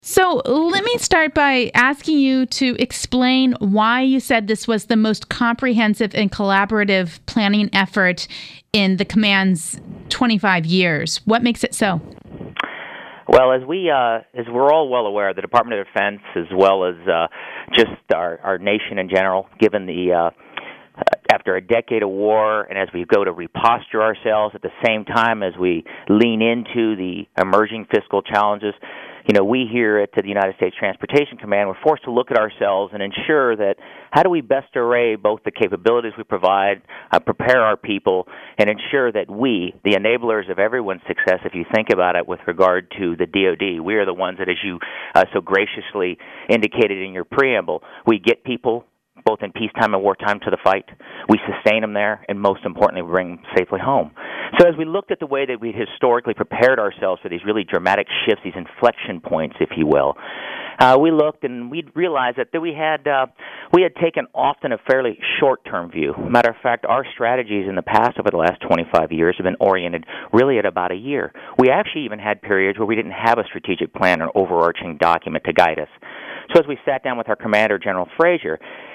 So let me start by asking you to explain why you said this was the most comprehensive and collaborative planning effort in the command's 25 years. What makes it so? Well, as we're all well aware, the Department of Defense, as well as just our nation in general, given the after a decade of war, and as we go to reposture ourselves at the same time as we lean into the emerging fiscal challenges, we here at the United States Transportation Command, we're forced to look at ourselves and ensure that how do we best array both the capabilities we provide, prepare our people, and ensure that we, the enablers of everyone's success, if you think about it with regard to the DoD, we are the ones that, as you so graciously indicated in your preamble, we get people both in peacetime and wartime to the fight. We sustain them there, and most importantly, we bring them safely home. So as we looked at the way that we historically prepared ourselves for these really dramatic shifts, these inflection points, if you will, we looked and we realized that we had taken often a fairly short-term view. Matter of fact, our strategies in the past over the last 25 years have been oriented really at about a year. We actually even had periods where we didn't have a strategic plan or overarching document to guide us. So as we sat down with our commander, General Frazier,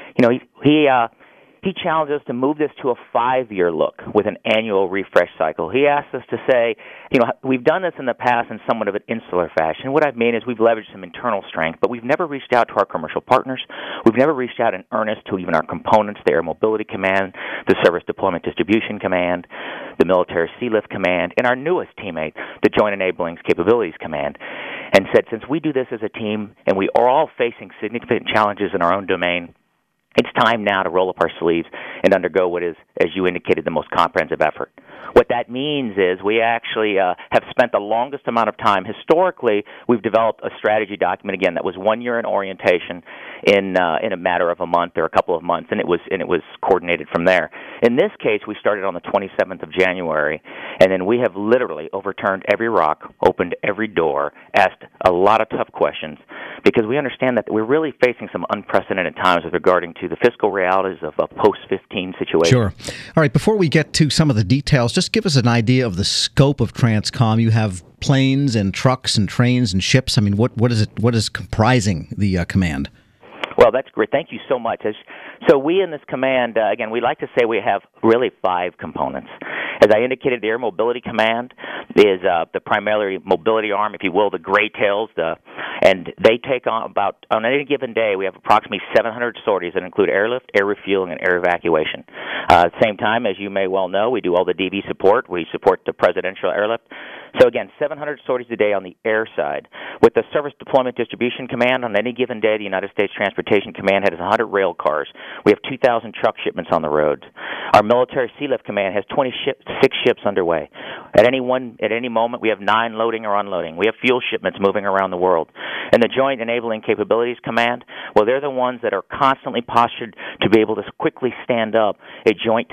he challenged us to move this to a 5-year look with an annual refresh cycle. He asked us to say, we've done this in the past in somewhat of an insular fashion. What I mean is we've leveraged some internal strength, but we've never reached out to our commercial partners. We've never reached out in earnest to even our components, the Air Mobility Command, the Service Deployment Distribution Command, the Military Sealift Command, and our newest teammate, the Joint Enabling Capabilities Command, and said, since we do this as a team and we are all facing significant challenges in our own domain, it's time now to roll up our sleeves and undergo what is, as you indicated, the most comprehensive effort. What that means is we actually have spent the longest amount of time. Historically, we've developed a strategy document, again, that was 1 year in orientation in a matter of a month or a couple of months, and it was coordinated from there. In this case, we started on the 27th of January, and then we have literally overturned every rock, opened every door, asked a lot of tough questions, because we understand that we're really facing some unprecedented times with regarding to the fiscal realities of a post-15 situation. Sure. All right, before we get to some of the details, just give us an idea of the scope of TRANSCOM. You have planes and trucks and trains and ships. I mean, what is it? What is comprising the command? Well, that's great. Thank you so much. So we in this command, again, we like to say we have really 5 components. As I indicated, the Air Mobility Command is the primary mobility arm, if you will, the gray tails, and they take on any given day, we have approximately 700 sorties that include airlift, air refueling, and air evacuation. At the same time, as you may well know, we do all the DV support. We support the presidential airlift. So again, 700 sorties a day on the air side. With the Service Deployment Distribution Command, on any given day, the United States Transportation Command has 100 rail cars. We have 2,000 truck shipments on the roads. Our Military Sealift Command has 26 ships underway. At any moment, we have 9 loading or unloading. We have fuel shipments moving around the world. And the Joint Enabling Capabilities Command, well, they're the ones that are constantly postured to be able to quickly stand up a joint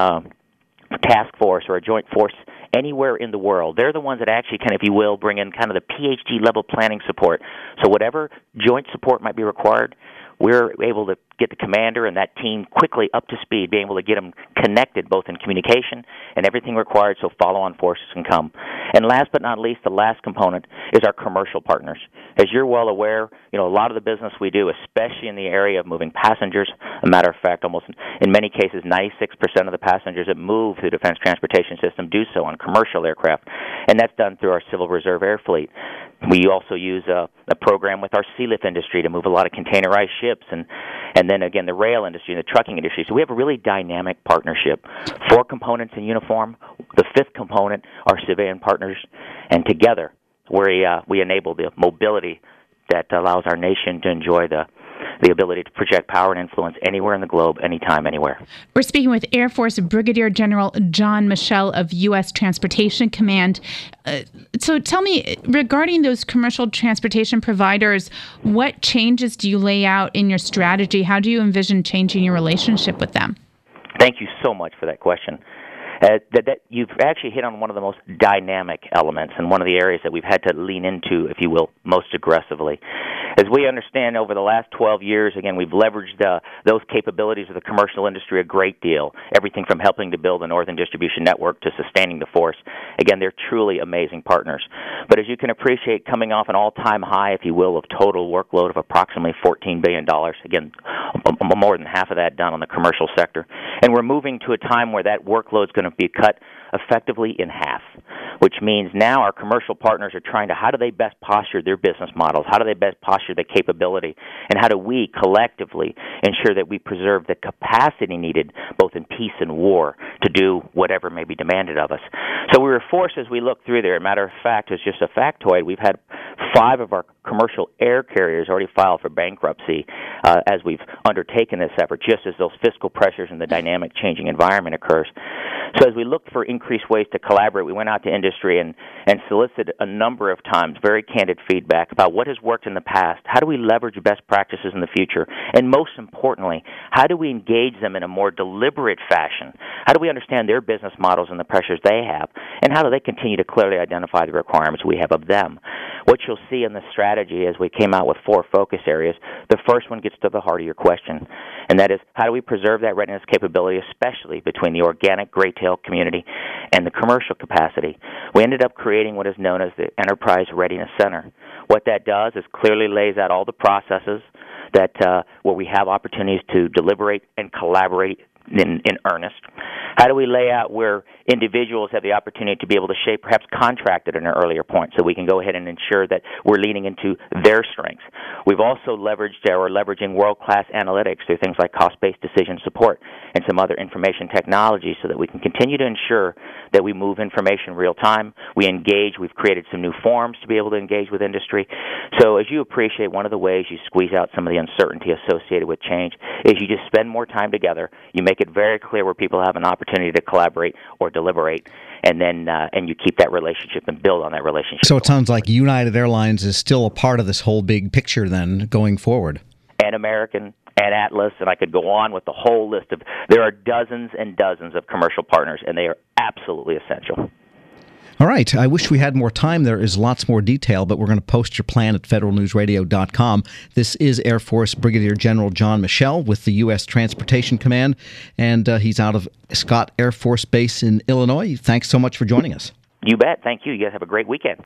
task force or a joint force anywhere in the world. They're the ones that actually can, if you will, bring in kind of the PhD level planning support. So whatever joint support might be required, we're able to get the commander and that team quickly up to speed, being able to get them connected both in communication and everything required so follow-on forces can come. And last but not least, the last component is our commercial partners. As you're well aware, a lot of the business we do, especially in the area of moving passengers, a matter of fact, almost in many cases, 96% of the passengers that move through the Defense Transportation System do so on commercial aircraft, and that's done through our Civil Reserve Air Fleet. We also use a program with our sealift industry to move a lot of containerized ships, and then again the rail industry and the trucking industry. So we have a really dynamic partnership. 4 components in uniform. The 5th component are civilian partners, and together we enable the mobility that allows our nation to enjoy the ability to project power and influence anywhere in the globe, anytime, anywhere. We're speaking with Air Force Brigadier General John Michel of U.S. Transportation Command. So tell me, regarding those commercial transportation providers, what changes do you lay out in your strategy? How do you envision changing your relationship with them? Thank you so much for that question. You've actually hit on one of the most dynamic elements and one of the areas that we've had to lean into, if you will, most aggressively. As we understand, over the last 12 years, again, we've leveraged those capabilities of the commercial industry a great deal, everything from helping to build a northern distribution network to sustaining the force. Again, they're truly amazing partners. But as you can appreciate, coming off an all-time high, if you will, of total workload of approximately $14 billion, again, more than half of that done on the commercial sector, and we're moving to a time where that workload is going to be cut effectively in half, which means now our commercial partners are trying to, how do they best posture their business models, how do they best posture the capability, and how do we collectively ensure that we preserve the capacity needed both in peace and war to do whatever may be demanded of us. So we were forced, as we looked through there, a matter of fact, as just a factoid, we've had 5 of our commercial air carriers already filed for bankruptcy as we've undertaken this effort, just as those fiscal pressures and the dynamic changing environment occurs. So as we looked for increased ways to collaborate, we went out to industry and solicited a number of times very candid feedback about what has worked in the past, how do we leverage best practices in the future, and most importantly, how do we engage them in a more deliberate fashion? How do we understand their business models and the pressures they have, and how do they continue to clearly identify the requirements we have of them? What you'll see in the strategy as we came out with 4 focus areas, the first one gets to the heart of your question, and that is, how do we preserve that readiness capability, especially between the organic gray tail community and the commercial capacity? We ended up creating what is known as the Enterprise Readiness Center. What that does is clearly lays out all the processes that where we have opportunities to deliberate and collaborate in earnest. How do we lay out where individuals have the opportunity to be able to shape, perhaps contract at an earlier point, so we can go ahead and ensure that we're leaning into their strengths? We've also leveraging world-class analytics through things like cost-based decision support and some other information technology so that we can continue to ensure that we move information real time. We engage. We've created some new forums to be able to engage with industry. So as you appreciate, one of the ways you squeeze out some of the uncertainty associated with change is you just spend more time together. You make it very clear where people have an opportunity to collaborate or deliberate, and then and you keep that relationship and build on that relationship. So it sounds like United Airlines is still a part of this whole big picture then going forward. And American and Atlas, and I could go on with the whole list of, there are dozens and dozens of commercial partners, and they are absolutely essential. All right. I wish we had more time. There is lots more detail, but we're going to post your plan at federalnewsradio.com. This is Air Force Brigadier General John Michel with the U.S. Transportation Command, and he's out of Scott Air Force Base in Illinois. Thanks so much for joining us. You bet. Thank you. You guys have a great weekend.